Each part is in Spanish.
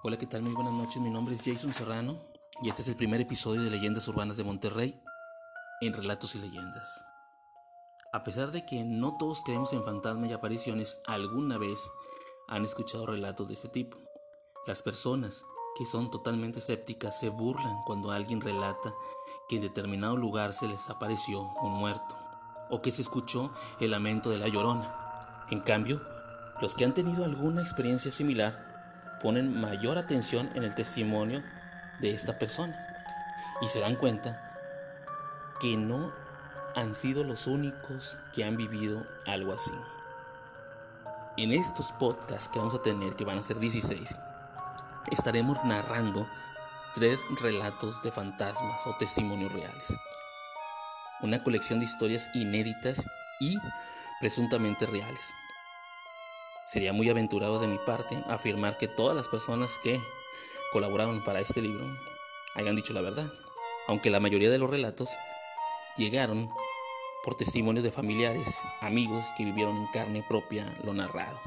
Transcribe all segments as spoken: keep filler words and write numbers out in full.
Hola, ¿qué tal? Muy buenas noches, mi nombre es Jason Serrano y este es el primer episodio de Leyendas Urbanas de Monterrey en Relatos y Leyendas. A pesar de que no todos creemos en fantasmas y apariciones, alguna vez han escuchado relatos de este tipo. Las personas que son totalmente escépticas se burlan cuando alguien relata que en determinado lugar se les apareció un muerto o que se escuchó el lamento de la llorona. En cambio, los que han tenido alguna experiencia similar ponen mayor atención en el testimonio de esta persona y se dan cuenta que no han sido los únicos que han vivido algo así. En estos podcasts que vamos a tener, que van a ser dieciséis, estaremos narrando tres relatos de fantasmas o testimonios reales. Una colección de historias inéditas y presuntamente reales. Sería muy aventurado de mi parte afirmar que todas las personas que colaboraron para este libro hayan dicho la verdad, aunque la mayoría de los relatos llegaron por testimonios de familiares, amigos que vivieron en carne propia lo narrado.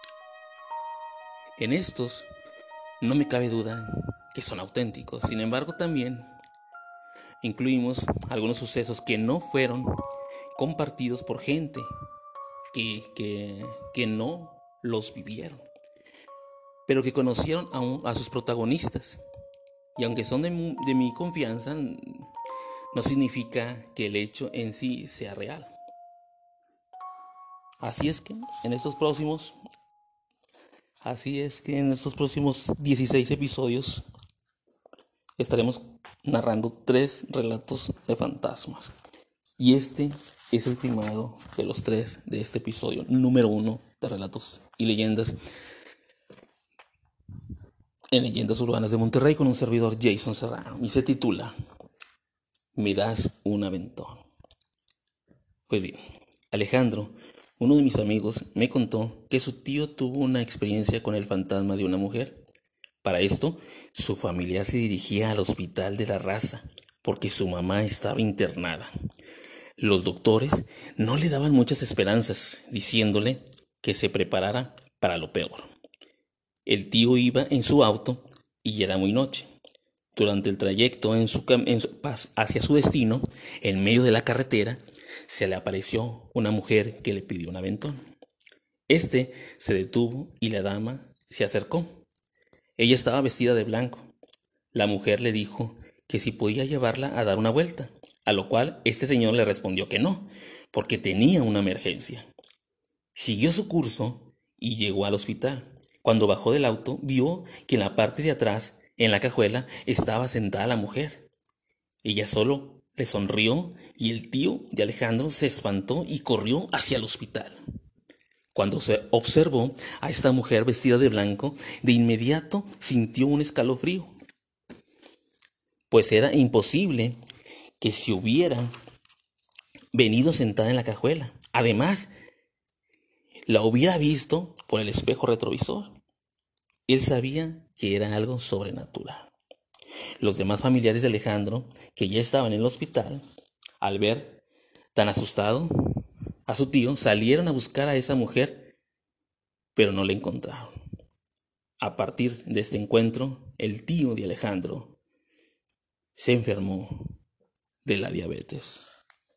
En estos no me cabe duda que son auténticos, sin embargo también incluimos algunos sucesos que no fueron compartidos por gente que, que, que no los vivieron, pero que conocieron a, un, a sus protagonistas. Y aunque son de, de mi confianza, no significa que el hecho en sí sea real. Así es que en estos próximos, así es que en estos próximos dieciséis episodios estaremos narrando tres relatos de fantasmas. Y este es el primero de los tres de este episodio número uno de Relatos y Leyendas en Leyendas Urbanas de Monterrey con un servidor Jason Serrano, y se titula Me das un aventón. Pues bien, Alejandro, uno de mis amigos, me contó que su tío tuvo una experiencia con el fantasma de una mujer. Para esto, su familia se dirigía al hospital de la Raza porque su mamá estaba internada. Los doctores no le daban muchas esperanzas, diciéndole que se preparara para lo peor. El tío iba en su auto y era muy noche. Durante el trayecto en su, en su, hacia su destino, en medio de la carretera, se le apareció una mujer que le pidió un aventón. Este se detuvo y la dama se acercó. Ella estaba vestida de blanco. La mujer le dijo que si podía llevarla a dar una vuelta, a lo cual este señor le respondió que no, porque tenía una emergencia. Siguió su curso y llegó al hospital. Cuando bajó del auto, vio que en la parte de atrás, en la cajuela, estaba sentada la mujer. Ella solo le sonrió y el tío de Alejandro se espantó y corrió hacia el hospital. Cuando se observó a esta mujer vestida de blanco, de inmediato sintió un escalofrío, pues era imposible que se hubiera venido sentada en la cajuela. Además, la hubiera visto por el espejo retrovisor. Él sabía que era algo sobrenatural. Los demás familiares de Alejandro, que ya estaban en el hospital, al ver tan asustado a su tío, salieron a buscar a esa mujer, pero no la encontraron. A partir de este encuentro, el tío de Alejandro se enfermó de la diabetes.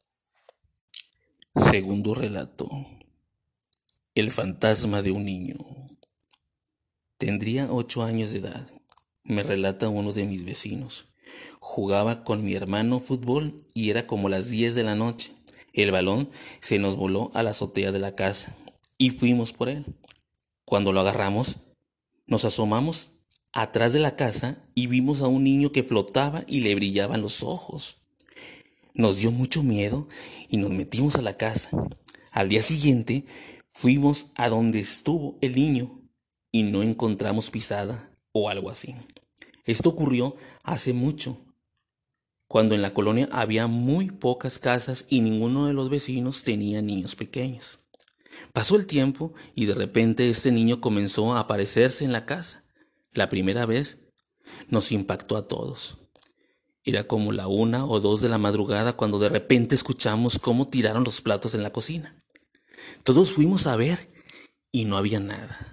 Segundo relato: el fantasma de un niño. Tendría ocho años de edad, me relata uno de mis vecinos. Jugaba con mi hermano fútbol y era como las diez de la noche. El balón se nos voló a la azotea de la casa y fuimos por él. Cuando lo agarramos, nos asomamos atrás de la casa y vimos a un niño que flotaba y le brillaban los ojos. Nos dio mucho miedo y nos metimos a la casa. Al día siguiente fuimos a donde estuvo el niño y no encontramos pisada o algo así. Esto ocurrió hace mucho, cuando en la colonia había muy pocas casas y ninguno de los vecinos tenía niños pequeños. Pasó el tiempo y de repente este niño comenzó a aparecerse en la casa. La primera vez nos impactó a todos. Era como la una o dos de la madrugada cuando de repente escuchamos cómo tiraron los platos en la cocina. Todos fuimos a ver y no había nada.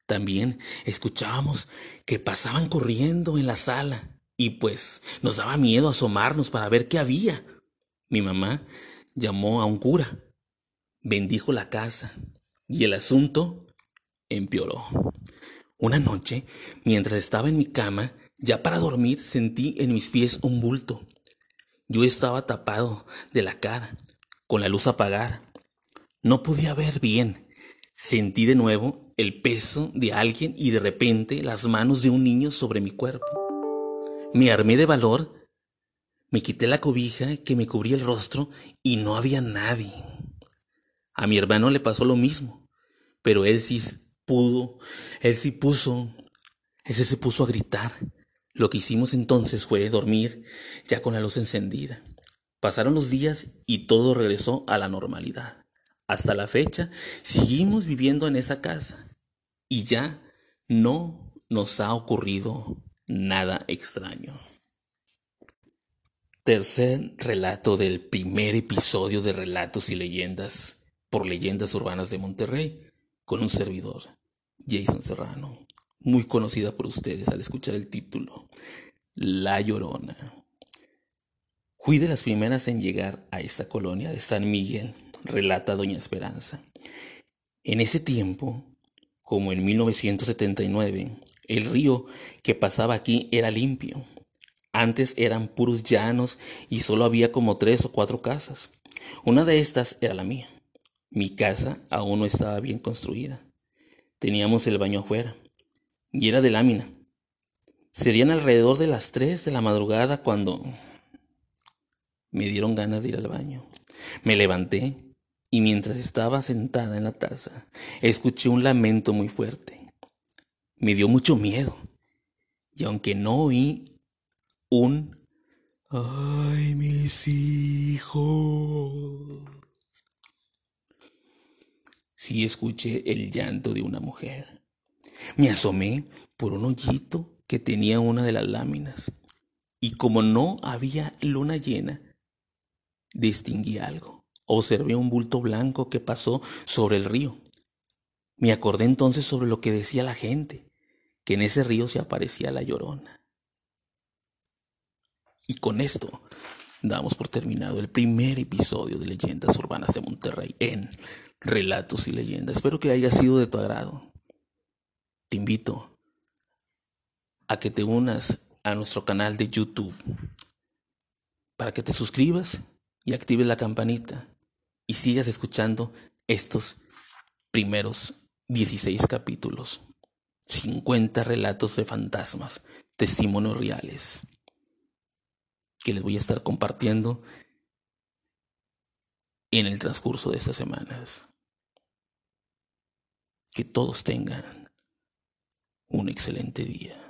También escuchábamos que pasaban corriendo en la sala y pues nos daba miedo asomarnos para ver qué había. Mi mamá llamó a un cura, bendijo la casa y el asunto empeoró. Una noche, mientras estaba en mi cama, ya para dormir, sentí en mis pies un bulto. Yo estaba tapado de la cara, con la luz apagada. No podía ver bien. Sentí de nuevo el peso de alguien y de repente las manos de un niño sobre mi cuerpo. Me armé de valor, me quité la cobija que me cubría el rostro y no había nadie. A mi hermano le pasó lo mismo, pero él sí pudo, él sí puso, ese se puso a gritar. Lo que hicimos entonces fue dormir ya con la luz encendida. Pasaron los días y todo regresó a la normalidad. Hasta la fecha seguimos viviendo en esa casa y ya no nos ha ocurrido nada extraño. Tercer relato del primer episodio de Relatos y Leyendas por Leyendas Urbanas de Monterrey, con un servidor, Jason Serrano, muy conocida por ustedes al escuchar el título, La Llorona. Fui de las primeras en llegar a esta colonia de San Miguel, relata doña Esperanza. En ese tiempo, como en mil novecientos setenta y nueve, el río que pasaba aquí era limpio. Antes eran puros llanos y solo había como tres o cuatro casas. Una de estas era la mía. Mi casa aún no estaba bien construida. Teníamos el baño afuera y era de lámina. Serían alrededor de las tres de la madrugada cuando me dieron ganas de ir al baño. Me levanté y mientras estaba sentada en la taza, escuché un lamento muy fuerte. Me dio mucho miedo y aunque no oí un ¡ay, mis hijos!, sí escuché el llanto de una mujer. Me asomé por un hoyito que tenía una de las láminas y como no había luna llena, distinguí algo. Observé un bulto blanco que pasó sobre el río. Me acordé entonces sobre lo que decía la gente, que en ese río se aparecía la Llorona. Y con esto damos por terminado el primer episodio de Leyendas Urbanas de Monterrey en Relatos y Leyendas. Espero que haya sido de tu agrado. Te invito a que te unas a nuestro canal de YouTube para que te suscribas y actives la campanita y sigas escuchando estos primeros dieciséis capítulos, cincuenta relatos de fantasmas, testimonios reales, que les voy a estar compartiendo en el transcurso de estas semanas. Que todos tengan un excelente día.